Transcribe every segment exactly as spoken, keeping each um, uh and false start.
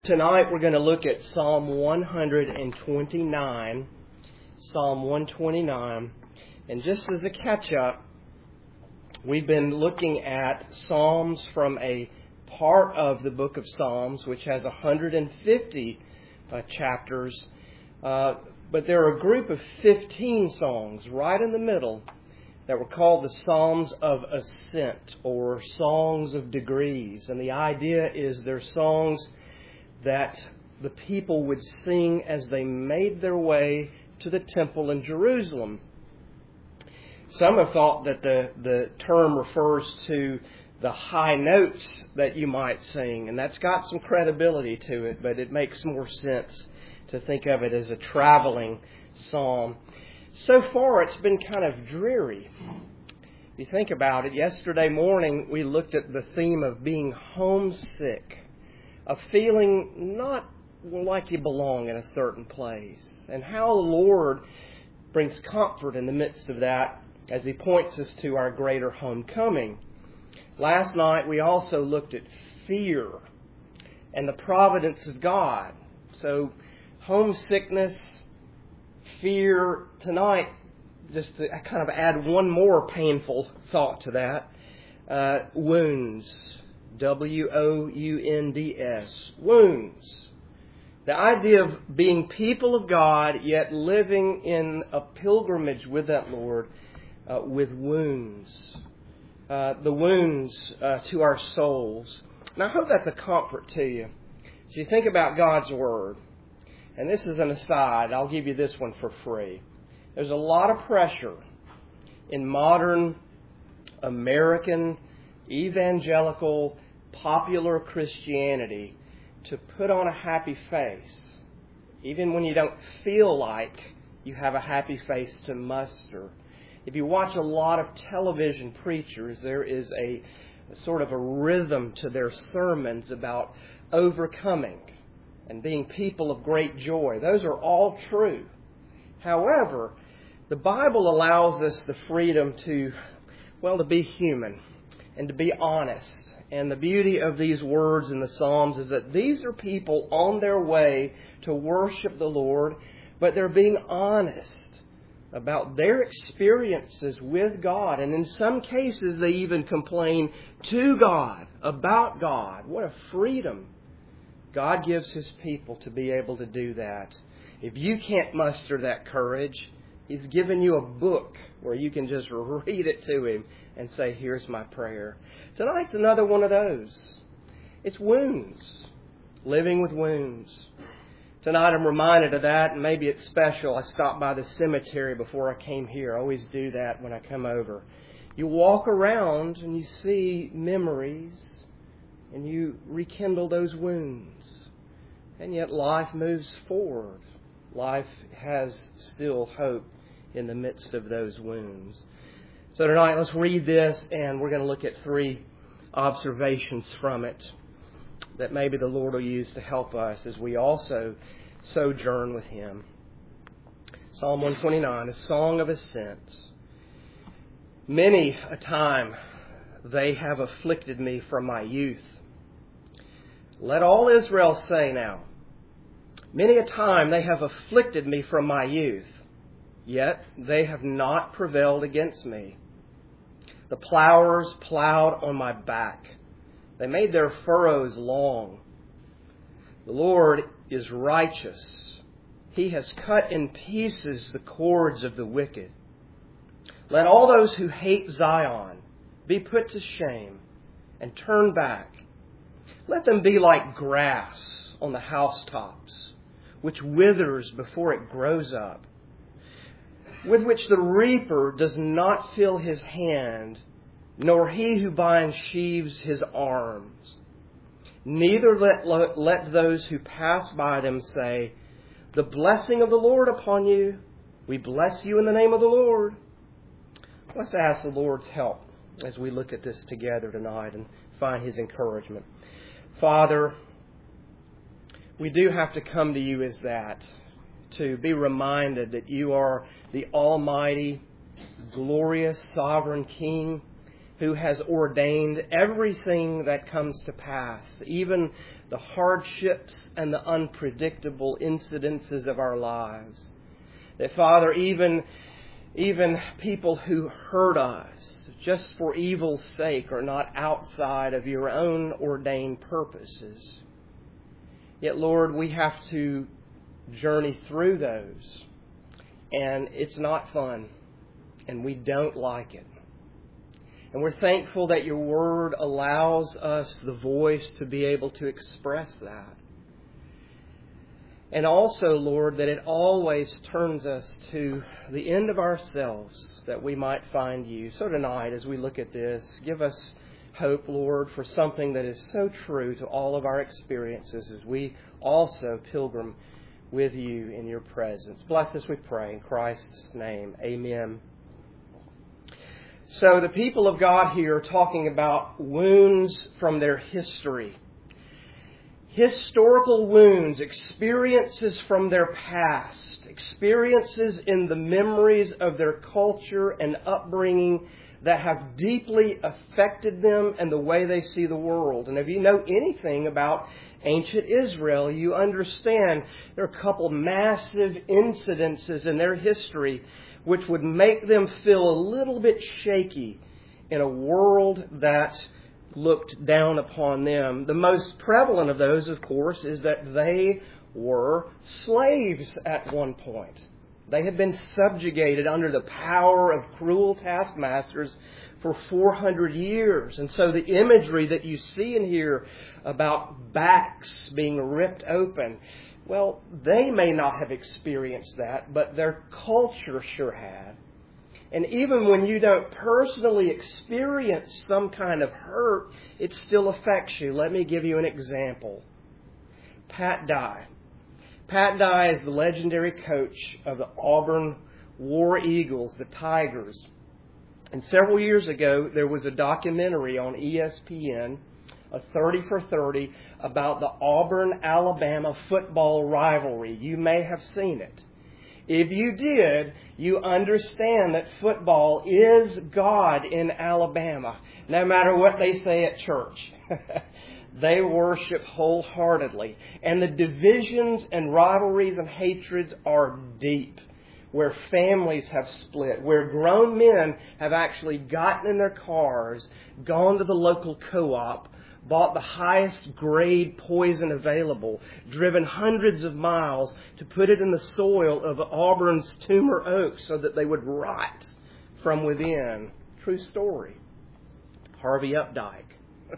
Tonight we're going to look at Psalm one twenty-nine, Psalm one twenty-nine, and just as a catch-up, we've been looking at Psalms from a part of the book of Psalms, which has one hundred fifty uh, chapters, uh, but there are a group of fifteen songs right in the middle that were called the Psalms of Ascent, or Songs of Degrees, and the idea is they're songs that the people would sing as they made their way to the temple in Jerusalem. Some have thought that the, the term refers to the high notes that you might sing, and that's got some credibility to it, but it makes more sense to think of it as a traveling psalm. So far, it's been kind of dreary. If you think about it, yesterday morning we looked at the theme of being homesick. A feeling not like you belong in a certain place, and how the Lord brings comfort in the midst of that as He points us to our greater homecoming. Last night we also looked at fear and the providence of God. So homesickness, fear. Tonight, just to kind of add one more painful thought to that, uh, wounds. W O U N D S. Wounds. The idea of being people of God, yet living in a pilgrimage with that Lord, uh, with wounds. Uh, the wounds uh, to our souls. And I hope that's a comfort to you. As you think about God's Word, and this is an aside, I'll give you this one for free. There's a lot of pressure in modern American evangelical popular Christianity to put on a happy face, even when you don't feel like you have a happy face to muster. If you watch a lot of television preachers, there is a, a sort of a rhythm to their sermons about overcoming and being people of great joy. Those are all true. However, the Bible allows us the freedom to, well, to be human and to be honest. And the beauty of these words in the Psalms is that these are people on their way to worship the Lord, but they're being honest about their experiences with God. And in some cases, they even complain to God about God. What a freedom God gives His people to be able to do that. If you can't muster that courage, He's given you a book where you can just read it to Him and say, here's my prayer. Tonight's another one of those. It's wounds. Living with wounds. Tonight I'm reminded of that, and maybe it's special. I stopped by the cemetery before I came here. I always do that when I come over. You walk around and you see memories, and you rekindle those wounds. And yet life moves forward. Life has still hope in the midst of those wounds. So tonight, let's read this, and we're going to look at three observations from it that maybe the Lord will use to help us as we also sojourn with Him. Psalm one twenty-nine, a song of ascents. Many a time they have afflicted me from my youth. Let all Israel say now, many a time they have afflicted me from my youth, yet they have not prevailed against me. The plowers plowed on my back. They made their furrows long. The Lord is righteous. He has cut in pieces the cords of the wicked. Let all those who hate Zion be put to shame and turn back. Let them be like grass on the housetops, which withers before it grows up, with which the reaper does not fill his hand, nor he who binds sheaves his arms. Neither let, let those who pass by them say, the blessing of the Lord upon you. We bless you in the name of the Lord. Let's ask the Lord's help as we look at this together tonight and find His encouragement. Father, we do have to come to You as that, to be reminded that You are the almighty, glorious, sovereign King who has ordained everything that comes to pass, even the hardships and the unpredictable incidences of our lives. That, Father, even, even people who hurt us just for evil's sake are not outside of your own ordained purposes. Yet, Lord, we have to journey through those. And it's not fun. And we don't like it. And we're thankful that your Word allows us the voice to be able to express that. And also, Lord, that it always turns us to the end of ourselves that we might find you. So tonight, as we look at this, give us hope, Lord, for something that is so true to all of our experiences as we also pilgrim with you in your presence. Bless us, we pray, in Christ's name. Amen. So the people of God here are talking about wounds from their history. Historical wounds, experiences from their past, experiences in the memories of their culture and upbringing that have deeply affected them and the way they see the world. And if you know anything about ancient Israel, you understand there are a couple massive incidences in their history which would make them feel a little bit shaky in a world that looked down upon them. The most prevalent of those, of course, is that they were slaves at one point. They had been subjugated under the power of cruel taskmasters for four hundred years. And so the imagery that you see in here about backs being ripped open, well, they may not have experienced that, but their culture sure had. And even when you don't personally experience some kind of hurt, it still affects you. Let me give you an example. Pat Dye. Pat Dye is the legendary coach of the Auburn War Eagles, the Tigers. And several years ago, there was a documentary on E S P N, a thirty for thirty, about the Auburn-Alabama football rivalry. You may have seen it. If you did, you understand that football is God in Alabama, no matter what they say at church. They worship wholeheartedly. And the divisions and rivalries and hatreds are deep, where families have split, where grown men have actually gotten in their cars, gone to the local co-op, bought the highest grade poison available, driven hundreds of miles to put it in the soil of Auburn's Tumor Oak so that they would rot from within. True story. Harvey Updike.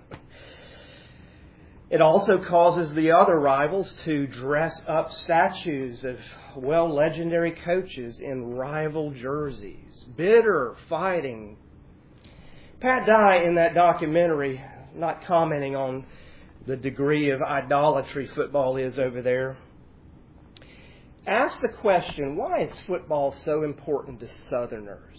It also causes the other rivals to dress up statues of, well, legendary coaches in rival jerseys. Bitter fighting. Pat Dye in that documentary, not commenting on the degree of idolatry football is over there, asked the question, why is football so important to Southerners?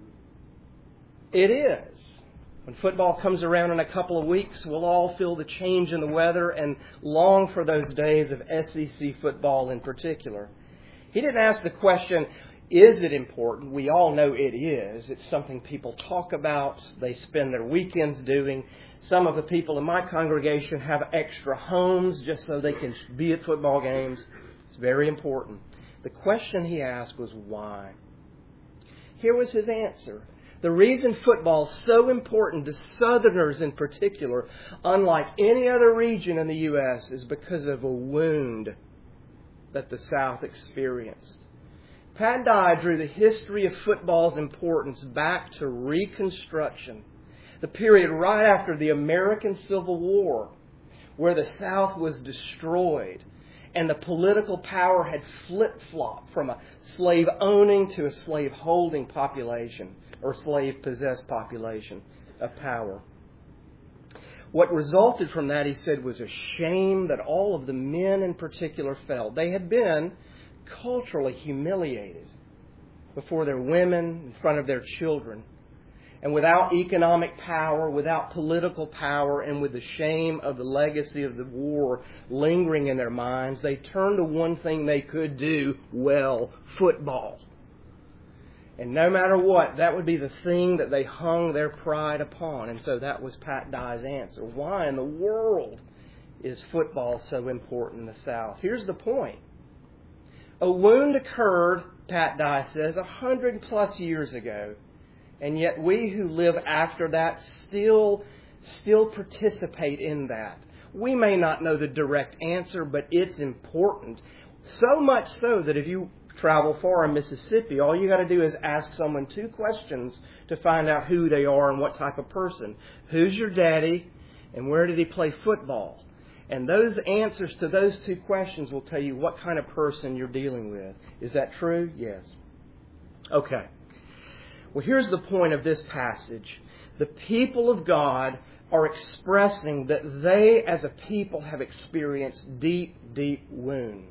It is. When football comes around in a couple of weeks, we'll all feel the change in the weather and long for those days of S E C football in particular. He didn't ask the question, is it important? We all know it is. It's something people talk about. They spend their weekends doing. Some of the people in my congregation have extra homes just so they can be at football games. It's very important. The question he asked was why? Here was his answer. The reason football is so important to Southerners in particular, unlike any other region in the U S, is because of a wound that the South experienced. Pat Dye drew the history of football's importance back to Reconstruction, the period right after the American Civil War, where the South was destroyed and the political power had flip-flopped from a slave-owning to a slave-holding population, or slave-possessed population of power. What resulted from that, he said, was a shame that all of the men in particular felt. They had been culturally humiliated before their women, in front of their children. And without economic power, without political power, and with the shame of the legacy of the war lingering in their minds, they turned to one thing they could do well, football. And no matter what, that would be the thing that they hung their pride upon. And so that was Pat Dye's answer. Why in the world is football so important in the South? Here's the point. A wound occurred, Pat Dye says, a hundred plus years ago. And yet we who live after that still, still participate in that. We may not know the direct answer, but it's important. So much so that if you travel far in Mississippi, all you got to do is ask someone two questions to find out who they are and what type of person. Who's your daddy and where did he play football? And those answers to those two questions will tell you what kind of person you're dealing with. Is that true? Yes. Okay. Well, here's the point of this passage. The people of God are expressing that they as a people have experienced deep, deep wounds.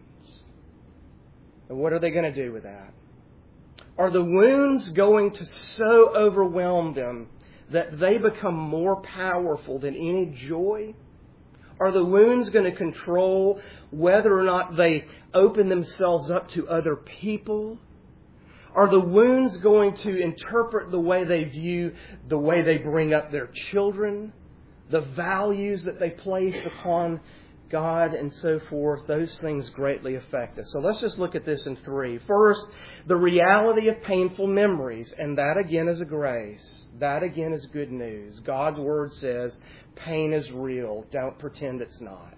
And what are they going to do with that? Are the wounds going to so overwhelm them that they become more powerful than any joy? Are the wounds going to control whether or not they open themselves up to other people? Are the wounds going to interpret the way they view, the way they bring up their children, the values that they place upon God and so forth? Those things greatly affect us. So let's just look at this in three. First, the reality of painful memories. And that again is a grace. That again is good news. God's Word says pain is real. Don't pretend it's not.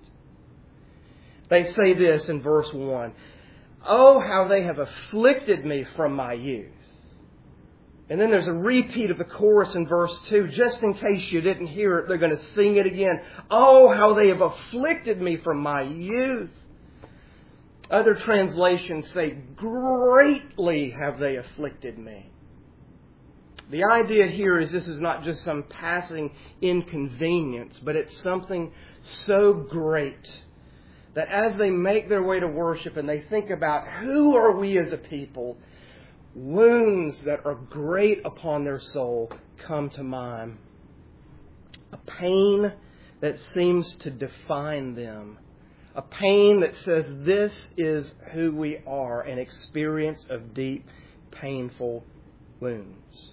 They say this in verse one. Oh, how they have afflicted me from my youth. And then there's a repeat of the chorus in verse two. Just in case you didn't hear it, they're going to sing it again. Oh, how they have afflicted me from my youth. Other translations say, greatly have they afflicted me. The idea here is this is not just some passing inconvenience, but it's something so great that as they make their way to worship and they think about who are we as a people, wounds that are great upon their soul come to mind. A pain that seems to define them. A pain that says this is who we are, an experience of deep, painful wounds.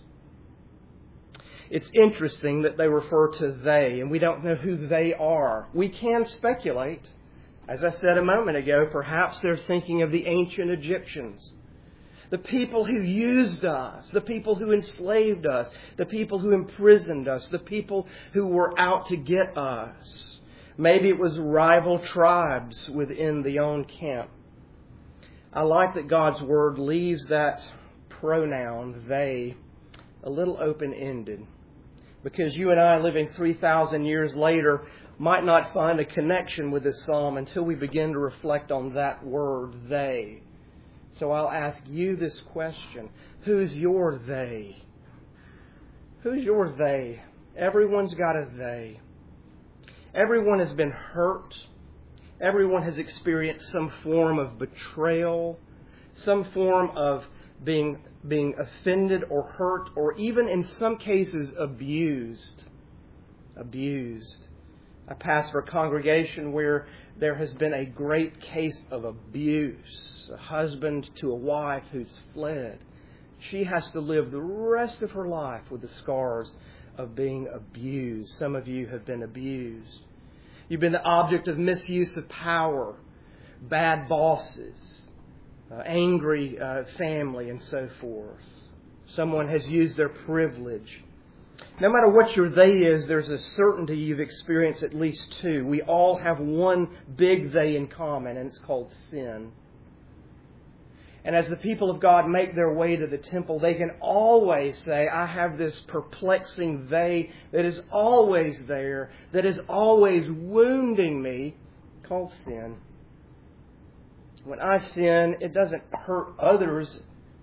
It's interesting that they refer to they, and we don't know who they are. We can speculate. As I said a moment ago, perhaps they're thinking of the ancient Egyptians. The people who used us, the people who enslaved us, the people who imprisoned us, the people who were out to get us. Maybe it was rival tribes within the own camp. I like that God's Word leaves that pronoun, they, a little open-ended. Because you and I, living three thousand years later, might not find a connection with this psalm until we begin to reflect on that word, they. So I'll ask you this question. Who's your they? Who's your they? Everyone's got a they. Everyone has been hurt. Everyone has experienced some form of betrayal, some form of being, being offended or hurt, or even in some cases abused. Abused. I pastor a congregation where there has been a great case of abuse. A husband to a wife who's fled. She has to live the rest of her life with the scars of being abused. Some of you have been abused. You've been the object of misuse of power, bad bosses, uh, angry uh, family, and so forth. Someone has used their privilege. No matter what your they is, there's a certainty you've experienced at least two. We all have one big they in common, and it's called sin. And as the people of God make their way to the temple, they can always say, I have this perplexing they that is always there, that is always wounding me, called sin. When I sin, it doesn't hurt others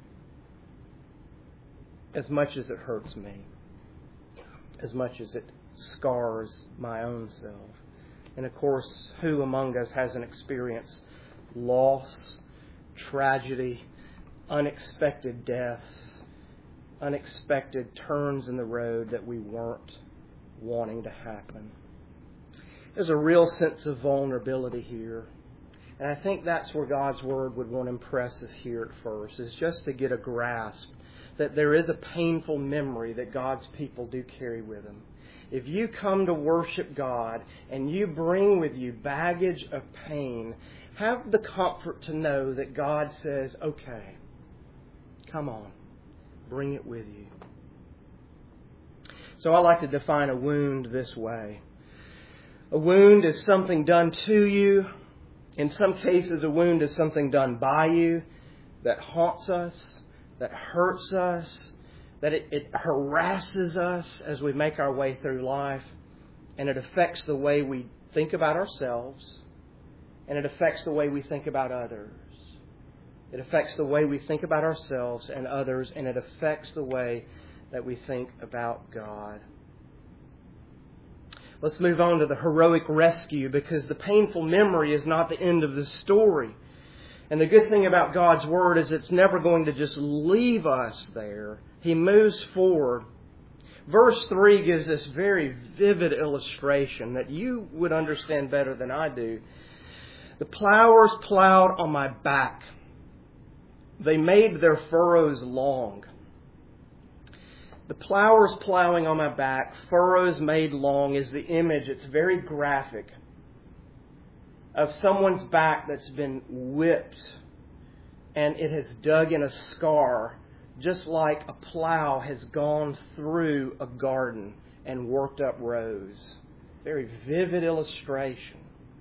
as much as it hurts me, as much as it scars my own self. And of course, who among us hasn't experienced loss, tragedy, unexpected deaths, unexpected turns in the road that we weren't wanting to happen? There's a real sense of vulnerability here. And I think that's where God's Word would want to impress us here at first, is just to get a grasp that there is a painful memory that God's people do carry with them. if you come to worship God and you bring with you baggage of pain, have the comfort to know that God says, okay, come on, bring it with you. So I like to define a wound this way. A wound is something done to you. In some cases, a wound is something done by you that haunts us, that hurts us, that it, it harasses us as we make our way through life, and it affects the way we think about ourselves, and it affects the way we think about others. It affects the way we think about ourselves and others, and it affects the way that we think about God. Let's move on to the heroic rescue, because the painful memory is not the end of the story. And the good thing about God's Word is it's never going to just leave us there. He moves forward. Verse three gives this very vivid illustration that you would understand better than I do. The plowers plowed on my back. They made their furrows long. The plowers plowing on my back, furrows made long, is the image. It's very graphic of someone's back that's been whipped and it has dug in a scar, just like a plow has gone through a garden and worked up rows. Very vivid illustration.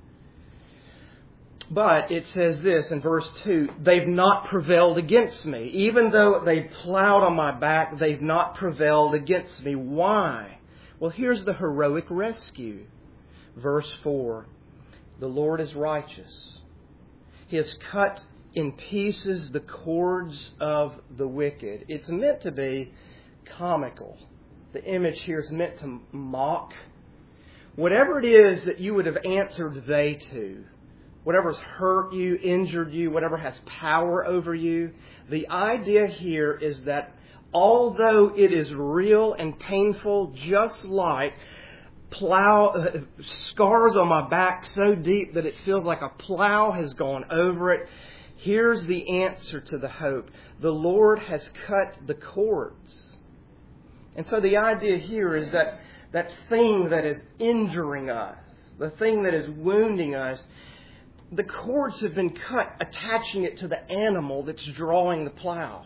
But it says this in verse two, they've not prevailed against me. Even though they plowed on my back, they've not prevailed against me. Why? Well, here's the heroic rescue. Verse four, the Lord is righteous. He has cut in pieces the cords of the wicked. It's meant to be comical. The image here is meant to mock. Whatever it is that you would have answered they to, whatever's hurt you, injured you, whatever has power over you, the idea here is that although it is real and painful, just like plow uh, scars on my back so deep that it feels like a plow has gone over it, here's the answer to the hope. The Lord has cut the cords. And so the idea here is that that thing that is injuring us, the thing that is wounding us, the cords have been cut, attaching it to the animal that's drawing the plow.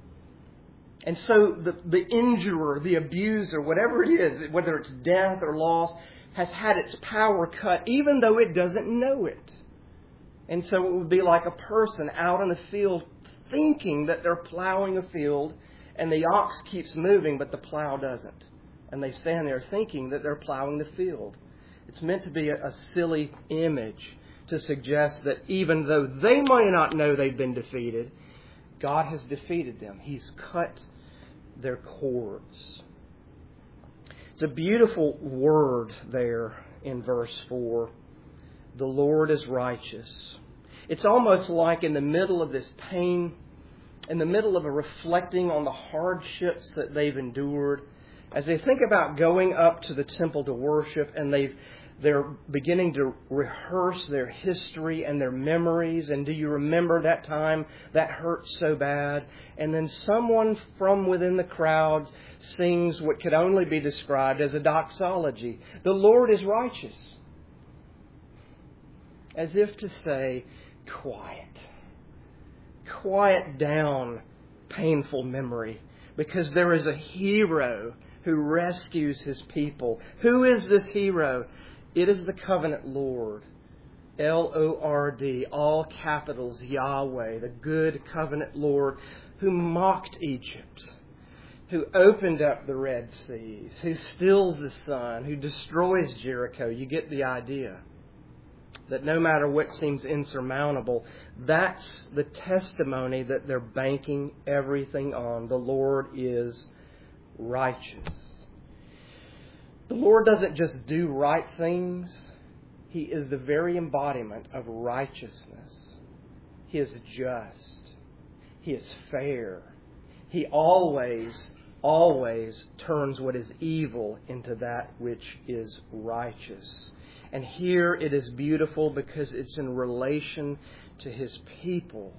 And so the, the injurer, the abuser, whatever it is, whether it's death or loss, has had its power cut, even though it doesn't know it. And so it would be like a person out in the field thinking that they're plowing a field, and the ox keeps moving, but the plow doesn't. And they stand there thinking that they're plowing the field. It's meant to be a, a silly image to suggest that even though they might not know they've been defeated, God has defeated them. He's cut their cords. It's a beautiful word there in verse four. The Lord is righteous. It's almost like in the middle of this pain, in the middle of a reflecting on the hardships that they've endured, as they think about going up to the temple to worship, and they've They're beginning to rehearse their history and their memories. And do you remember that time that hurt so bad? And then someone from within the crowd sings what could only be described as a doxology. The Lord is righteous. As if to say, quiet. Quiet down, painful memory. Because there is a hero who rescues his people. Who is this hero? It is the covenant Lord, L O R D, all capitals, Yahweh, the good covenant Lord, who mocked Egypt, who opened up the Red Seas, who stills the sun, who destroys Jericho. You get the idea that no matter what seems insurmountable, that's the testimony that they're banking everything on. The Lord is righteous. The Lord doesn't just do right things. He is the very embodiment of righteousness. He is just. He is fair. He always, always turns what is evil into that which is righteous. And here it is beautiful because it's in relation to His people.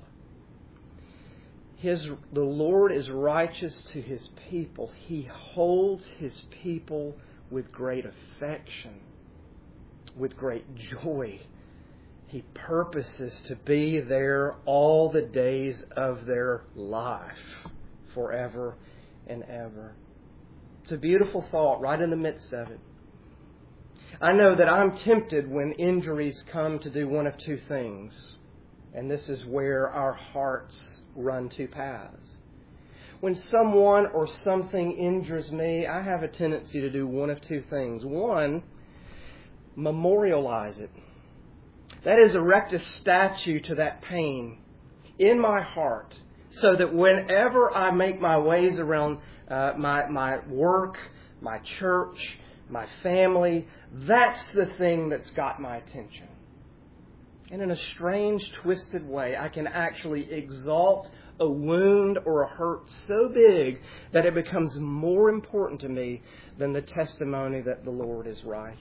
His, the Lord is righteous to His people. He holds His people with great affection, with great joy. He purposes to be there all the days of their life, forever and ever. It's a beautiful thought right in the midst of it. I know that I'm tempted when injuries come to do one of two things. And this is where our hearts run two paths. When someone or something injures me, I have a tendency to do one of two things. One, memorialize it. That is, erect a statue to that pain in my heart so that whenever I make my ways around uh, my, my work, my church, my family, that's the thing that's got my attention. And in a strange, twisted way, I can actually exalt a wound or a hurt so big that it becomes more important to me than the testimony that the Lord is righteous.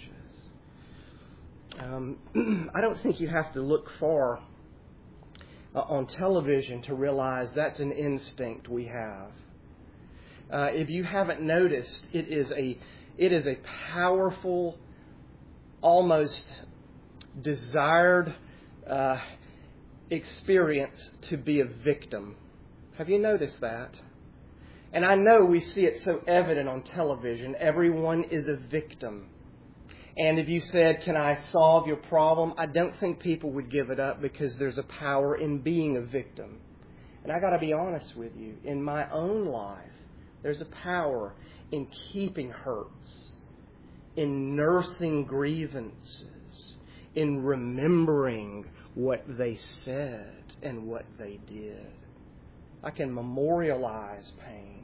Um, I don't think you have to look far uh, on television to realize that's an instinct we have. Uh, if you haven't noticed, it is a it is a powerful, almost desired uh, experience to be a victim. Have you noticed that? And I know we see it so evident on television. Everyone is a victim. And if you said, can I solve your problem? I don't think people would give it up because there's a power in being a victim. And I got to be honest with you. In my own life, there's a power in keeping hurts, in nursing grievances, in remembering what they said and what they did. I can memorialize pain.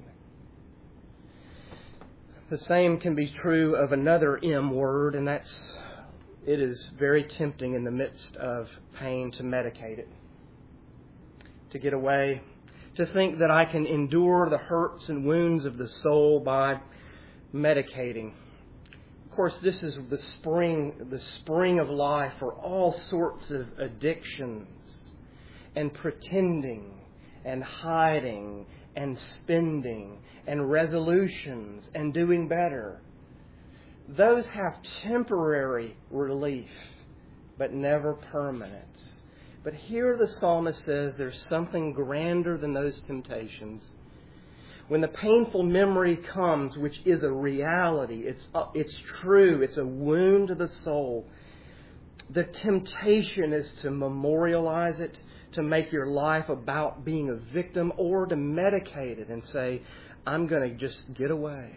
The same can be true of another M word, and that's, it is very tempting in the midst of pain to medicate it, to get away, to think that I can endure the hurts and wounds of the soul by medicating. Of course, this is the spring, the spring of life for all sorts of addictions and pretending and hiding and spending and resolutions and doing better. Those have temporary relief, but never permanent. But here the psalmist says there's something grander than those temptations. When the painful memory comes, which is a reality, it's, uh, it's true, it's a wound to the soul, the temptation is to memorialize it, to make your life about being a victim, or to medicate it and say, I'm going to just get away.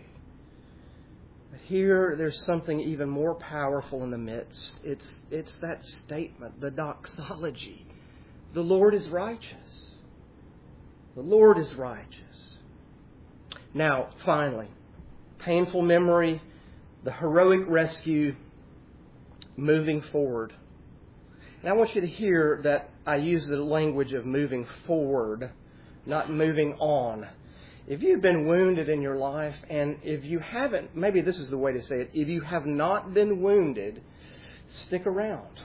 But here, there's something even more powerful in the midst. It's, it's that statement, the doxology. The Lord is righteous. The Lord is righteous. Now, finally, painful memory, the heroic rescue, moving forward. And I want you to hear that I use the language of moving forward, not moving on. If you've been wounded in your life, and if you haven't, maybe this is the way to say it, if you have not been wounded, stick around.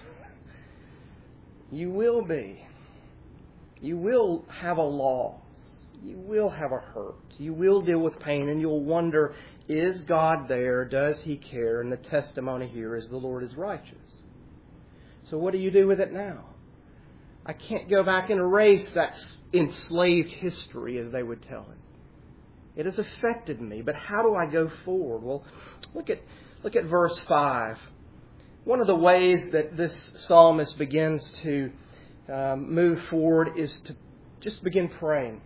You will be. You will have a loss. You will have a hurt. You will deal with pain, and you'll wonder, is God there? Does He care? And the testimony here is the Lord is righteous. So what do you do with it now? I can't go back and erase that enslaved history, as they would tell it. It has affected me, but how do I go forward? Well, look at look at verse five. One of the ways that this psalmist begins to um, move forward is to just begin praying.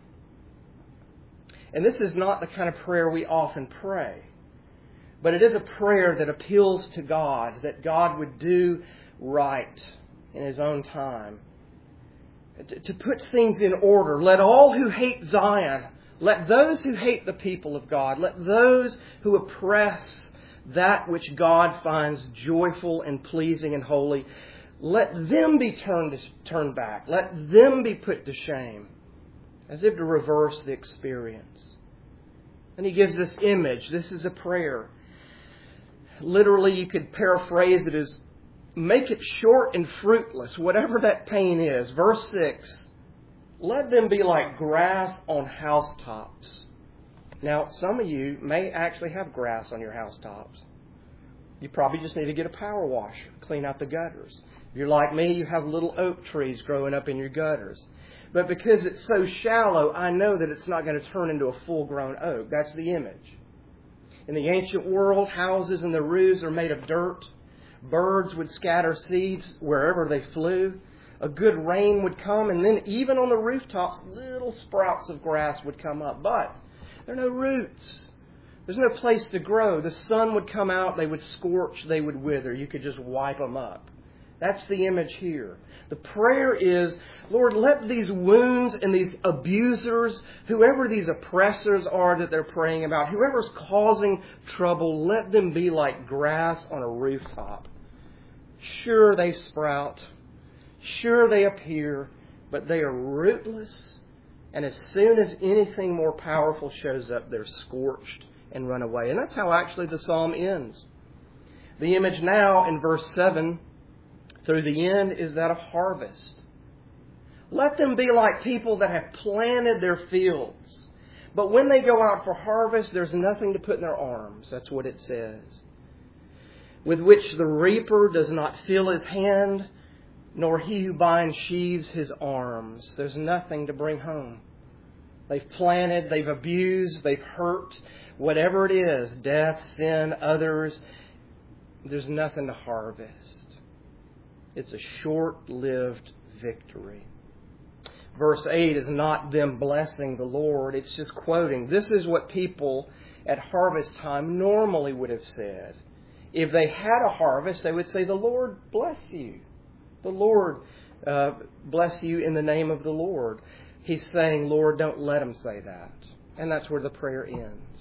And this is not the kind of prayer we often pray, but it is a prayer that appeals to God, that God would do right in His own time. To put things in order. Let all who hate Zion, let those who hate the people of God, let those who oppress that which God finds joyful and pleasing and holy, let them be turned, turned back. Let them be put to shame. As if to reverse the experience. And he gives this image. This is a prayer. Literally, you could paraphrase it as, make it short and fruitless, whatever that pain is. Verse six, let them be like grass on housetops. Now, some of you may actually have grass on your housetops. You probably just need to get a power washer, clean out the gutters. If you're like me, you have little oak trees growing up in your gutters. But because it's so shallow, I know that it's not going to turn into a full-grown oak. That's the image. In the ancient world, houses and the roofs are made of dirt. Birds would scatter seeds wherever they flew. A good rain would come, and then even on the rooftops, little sprouts of grass would come up. But there are no roots. There's no place to grow. The sun would come out, they would scorch, they would wither. You could just wipe them up. That's the image here. The prayer is, Lord, let these wounds and these abusers, whoever these oppressors are that they're praying about, whoever's causing trouble, let them be like grass on a rooftop. Sure, they sprout. Sure, they appear, but they are rootless. And as soon as anything more powerful shows up, they're scorched and run away. And that's how actually the psalm ends. The image now in verse seven through the end is that of harvest. Let them be like people that have planted their fields. But when they go out for harvest, there's nothing to put in their arms. That's what it says. With which the reaper does not fill his hand, nor he who binds sheaves his arms. There's nothing to bring home. They've planted, they've abused, they've hurt, whatever it is, death, sin, others, there's nothing to harvest. It's a short-lived victory. Verse eight is not them blessing the Lord. It's just quoting. This is what people at harvest time normally would have said. If they had a harvest, they would say, the Lord bless you. The Lord uh, bless you in the name of the Lord. He's saying, Lord, don't let them say that. And that's where the prayer ends.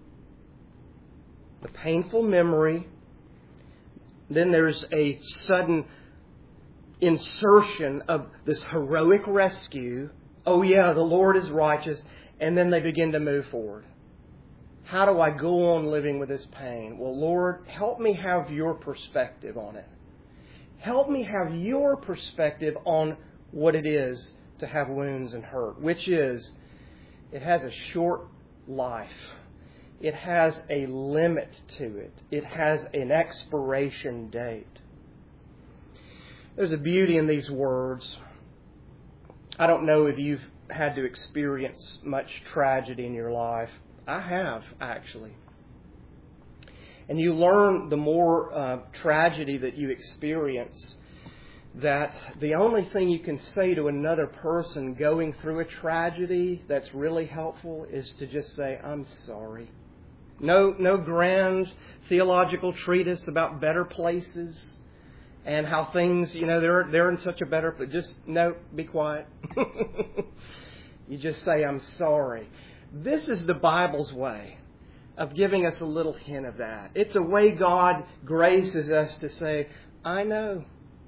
The painful memory. Then there's a sudden insertion of this heroic rescue. Oh yeah, the Lord is righteous. And then they begin to move forward. How do I go on living with this pain? Well, Lord, help me have your perspective on it. Help me have your perspective on what it is to have wounds and hurt, which is, it has a short life. It has a limit to it. It has an expiration date. There's a beauty in these words. I don't know if you've had to experience much tragedy in your life. I have, actually. And you learn the more uh, tragedy that you experience, that the only thing you can say to another person going through a tragedy that's really helpful is to just say, I'm sorry. No, no grand theological treatise about better places and how things, you know, they're they're in such a better place. Just, no, be quiet. You just say, I'm sorry. This is the Bible's way of giving us a little hint of that. It's a way God graces us to say, I know.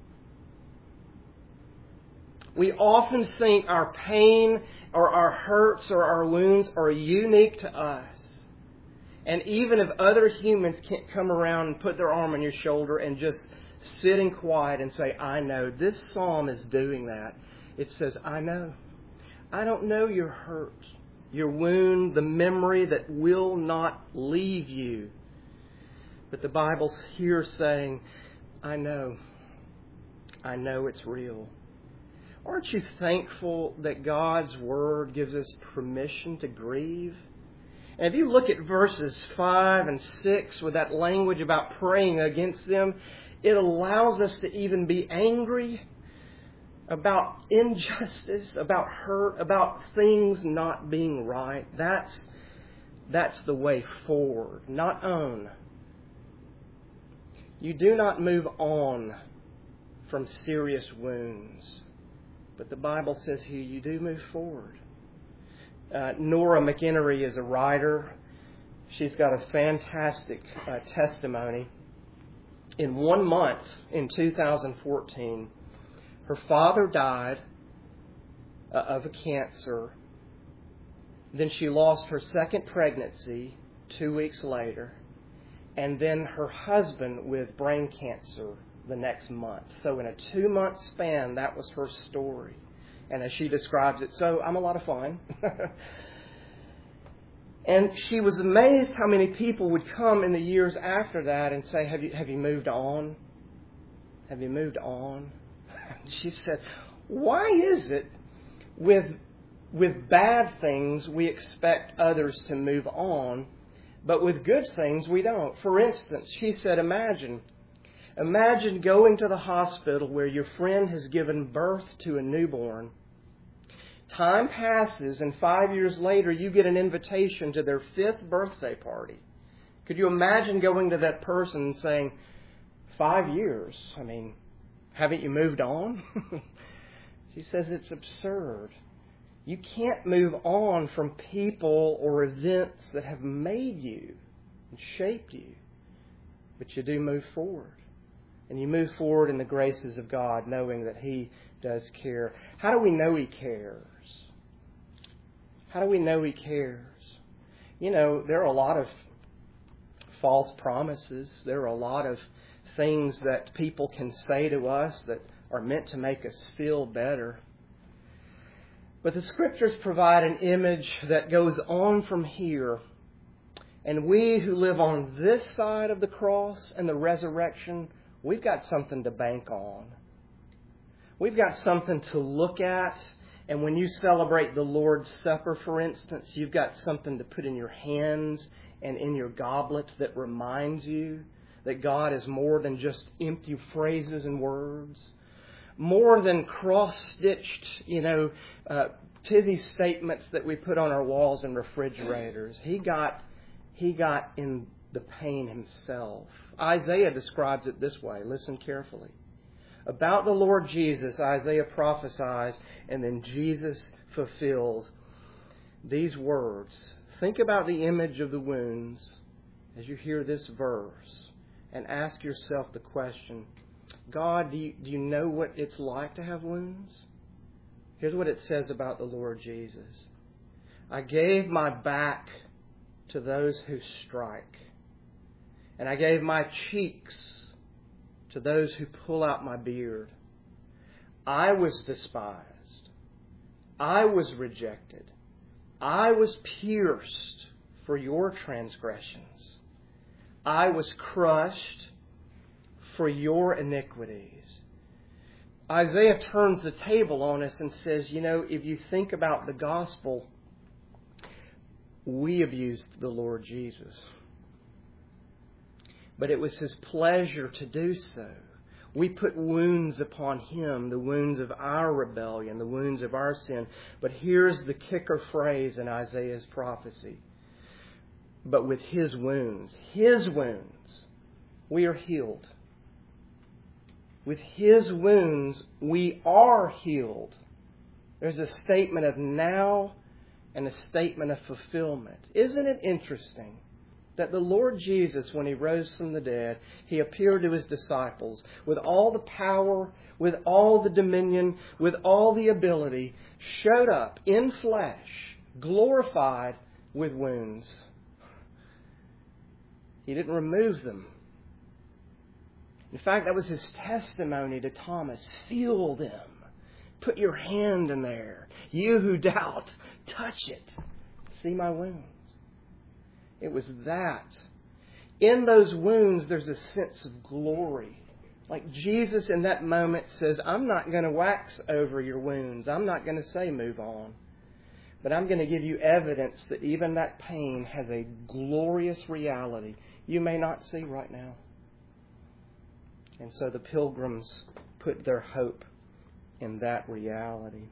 We often think our pain or our hurts or our wounds are unique to us. And even if other humans can't come around and put their arm on your shoulder and just sit in quiet and say, I know, this psalm is doing that. It says, I know. I don't know your hurt, your wound, the memory that will not leave you. But the Bible's here saying, I know. I know it's real. Aren't you thankful that God's Word gives us permission to grieve? And if you look at verses five and six with that language about praying against them, it allows us to even be angry about injustice, about hurt, about things not being right. That's, that's the way forward, not on. You do not move on from serious wounds. But the Bible says here you do move forward. Uh, Nora McInerney is a writer. She's got a fantastic uh, testimony. In one month, in two thousand fourteen, her father died uh, of a cancer. Then she lost her second pregnancy two weeks later. And then her husband with brain cancer the next month. So in a two-month span, that was her story. And as she describes it, so I'm a lot of fun. And she was amazed how many people would come in the years after that and say, have you, have you moved on? Have you moved on? She said, why is it with, with bad things we expect others to move on, but with good things we don't? For instance, she said, imagine, imagine going to the hospital where your friend has given birth to a newborn. Time passes, and five years later, you get an invitation to their fifth birthday party. Could you imagine going to that person and saying, five years? I mean, haven't you moved on? She says it's absurd. You can't move on from people or events that have made you and shaped you. But you do move forward. And you move forward in the graces of God, knowing that He does care. How do we know He cares? How do we know He cares? You know, there are a lot of false promises. There are a lot of things that people can say to us that are meant to make us feel better. But the Scriptures provide an image that goes on from here. And we who live on this side of the cross and the resurrection, we've got something to bank on. We've got something to look at. And when you celebrate the Lord's Supper, for instance, you've got something to put in your hands and in your goblet that reminds you that God is more than just empty phrases and words, more than cross-stitched, you know, uh, pithy statements that we put on our walls and refrigerators. He got, he got in the pain Himself. Isaiah describes it this way. Listen carefully. About the Lord Jesus, Isaiah prophesies, and then Jesus fulfills these words. Think about the image of the wounds as you hear this verse and ask yourself the question, God, do you, do you know what it's like to have wounds? Here's what it says about the Lord Jesus. I gave my back to those who strike, and I gave my cheeks to those who pull out my beard. I was despised. I was rejected. I was pierced for your transgressions. I was crushed for your iniquities. Isaiah turns the table on us and says, you know, if you think about the gospel, we abused the Lord Jesus. But it was His pleasure to do so. We put wounds upon Him, the wounds of our rebellion, the wounds of our sin. But here's the kicker phrase in Isaiah's prophecy. But with His wounds, His wounds, we are healed. With His wounds, we are healed. There's a statement of now and a statement of fulfillment. Isn't it interesting that the Lord Jesus, when He rose from the dead, He appeared to His disciples with all the power, with all the dominion, with all the ability, showed up in flesh, glorified with wounds. He didn't remove them. In fact, that was His testimony to Thomas. Feel them. Put your hand in there. You who doubt, touch it. See my wounds. It was that. In those wounds, there's a sense of glory. Like Jesus in that moment says, I'm not going to wax over your wounds. I'm not going to say move on. But I'm going to give you evidence that even that pain has a glorious reality you may not see right now. And so the pilgrims put their hope in that reality.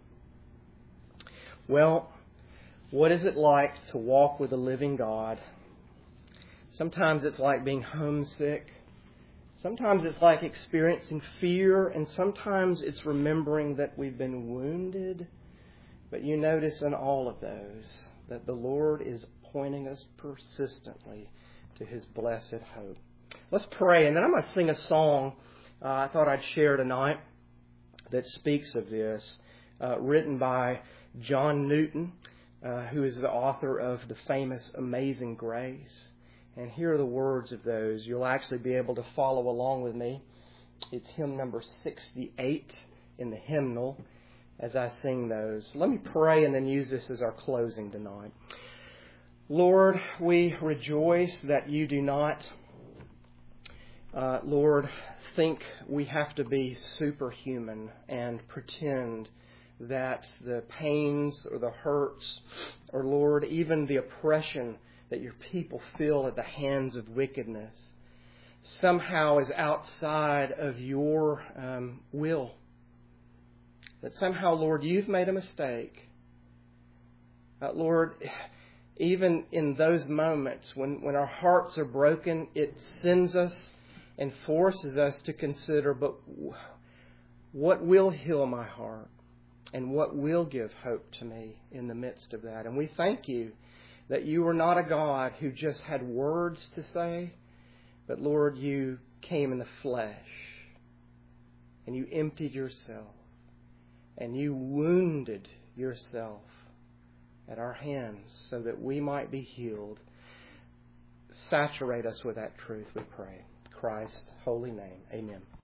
Well, what is it like to walk with a living God? Sometimes it's like being homesick. Sometimes it's like experiencing fear. And sometimes it's remembering that we've been wounded. But you notice in all of those that the Lord is pointing us persistently to His blessed hope. Let's pray, and then I'm going to sing a song uh, I thought I'd share tonight that speaks of this, uh, written by John Newton, uh, who is the author of the famous Amazing Grace. And here are the words of those. You'll actually be able to follow along with me. It's hymn number sixty-eight in the hymnal as I sing those. Let me pray and then use this as our closing tonight. Lord, we rejoice that you do not, uh, Lord, think we have to be superhuman and pretend that the pains or the hurts or, Lord, even the oppression that your people feel at the hands of wickedness somehow is outside of your um, will. That somehow, Lord, you've made a mistake. Uh, Lord, even in those moments when, when our hearts are broken, it sends us and forces us to consider, but what will heal my heart and what will give hope to me in the midst of that? And we thank you that you are not a God who just had words to say, but Lord, you came in the flesh and you emptied yourself and you wounded yourself at our hands so that we might be healed. Saturate us with that truth, we pray. In Christ's holy name, amen.